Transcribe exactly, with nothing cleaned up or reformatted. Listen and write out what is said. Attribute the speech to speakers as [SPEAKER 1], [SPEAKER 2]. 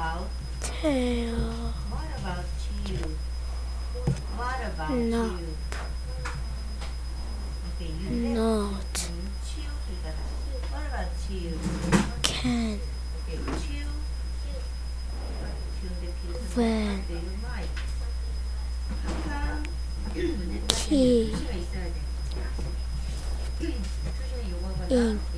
[SPEAKER 1] about
[SPEAKER 2] tail,
[SPEAKER 1] what about you? What about
[SPEAKER 2] No.
[SPEAKER 1] you? Okay, you have
[SPEAKER 2] not,
[SPEAKER 1] 음, chew잖아. What about you?
[SPEAKER 2] can,
[SPEAKER 1] Okay, chew. chew the piece.
[SPEAKER 2] when,
[SPEAKER 1] Do you like? 항상 눈에
[SPEAKER 2] tea,
[SPEAKER 1] 표시가 있어야 돼. 표시는 요거거든.
[SPEAKER 2] ink,